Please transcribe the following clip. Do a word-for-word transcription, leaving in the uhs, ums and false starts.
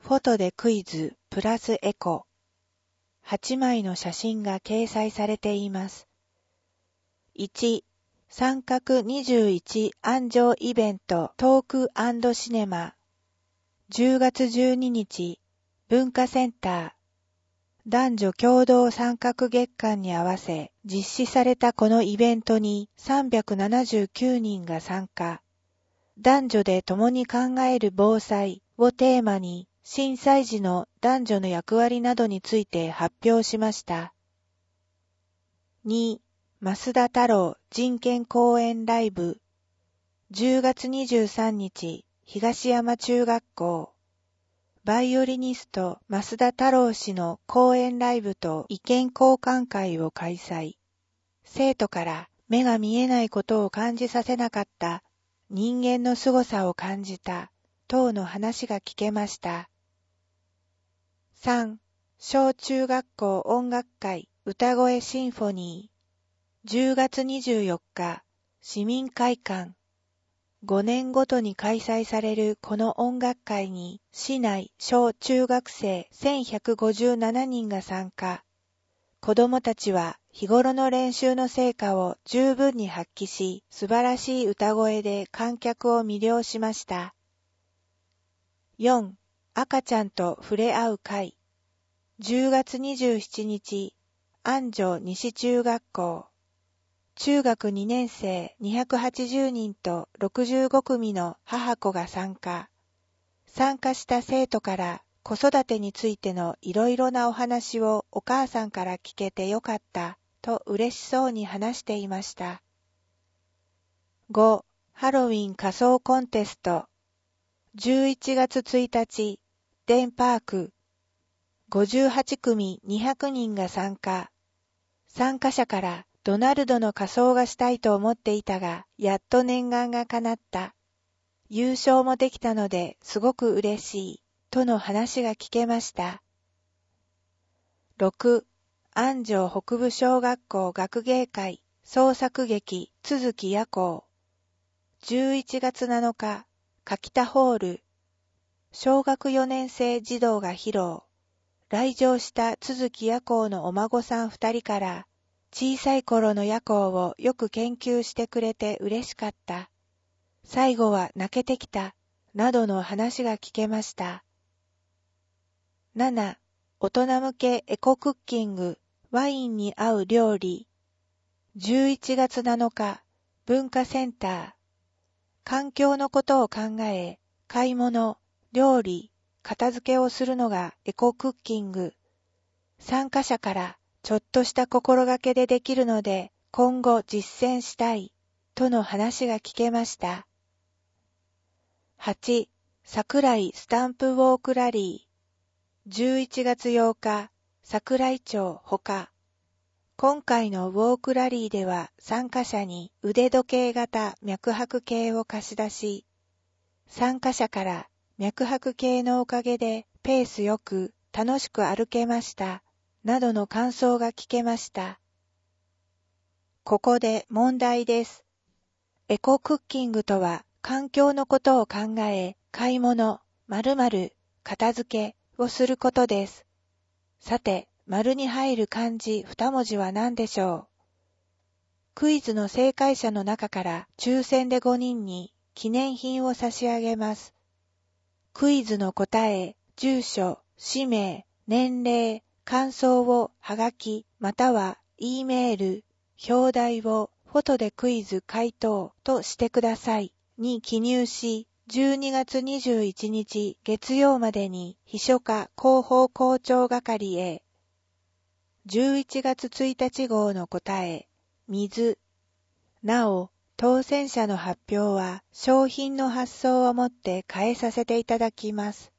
フォトでクイズプラスエコはちまいの写真が掲載されています。いち、三角にじゅういち安城イベントトーク&シネマじゅうがつじゅうににち文化センター男女共同三角月間に合わせ実施されたこのイベントにさんびゃくななじゅうきゅうにんが参加。男女で共に考える防災をテーマに震災時の男女の役割などについて発表しました。に、増田太郎人権講演ライブじゅうがつにじゅうさんにち東山中学校バイオリニスト増田太郎氏の講演ライブと意見交換会を開催。生徒から目が見えないことを感じさせなかった人間の凄さを感じた等の話が聞けました。さん、小中学校音楽会歌声シンフォニーじゅうがつにじゅうよっか市民会館ごねんごとに開催されるこの音楽会に市内小中学生せんひゃくごじゅうななにんが参加。子どもたちは日頃の練習の成果を十分に発揮し、素晴らしい歌声で観客を魅了しました。よん、赤ちゃんと触れ合う会じゅうがつにじゅうしちにち安城西中学校中学にねんせいにひゃくはちじゅうにんとろくじゅうごくみの母子が参加。参加した生徒から子育てについてのいろいろなお話をお母さんから聞けてよかったと嬉しそうに話していました。ご、ハロウィン仮装コンテストじゅういちがつついたちデンパークごじゅうはちくみにひゃくにんが参加。参加者からドナルドの仮装がしたいと思っていたが、やっと念願が叶った。優勝もできたのですごく嬉しい、との話が聞けました。ろく、安城北部小学校学芸会創作劇都築夜行じゅういちがつなのか柿田ホール小学よねんせい児童が披露。来場した都築夜行のお孫さんふたりから小さい頃の夜行をよく研究してくれて嬉しかった。最後は泣けてきた。などの話が聞けました。なな、大人向けエコクッキング、ワインに合う料理。じゅういちがつなのか、文化センター。環境のことを考え、買い物、料理、片付けをするのがエコクッキング。参加者からちょっとした心がけでできるので今後実践したいとの話が聞けました。はち、桜井スタンプウォークラリーじゅういちがつようか桜井町ほか今回のウォークラリーでは参加者に腕時計型脈拍計を貸し出し参加者から脈拍計のおかげでペースよく楽しく歩けましたなどの感想が聞けました。ここで問題です。エコクッキングとは環境のことを考え、買い物、〇〇、片付けをすることです。さて、丸に入る漢字にもじは何でしょう。クイズの正解者の中から抽選でごにんに記念品を差し上げます。クイズの答え、住所、氏名、年齢、感想をはがきまたは E メール、表題をフォトでクイズ回答としてくださいに記入し、じゅうにがつにじゅういちにち月曜までに秘書課広報校長係へ。じゅういちがつついたち号の答え、水。なお、当選者の発表は商品の発送をもって変えさせていただきます。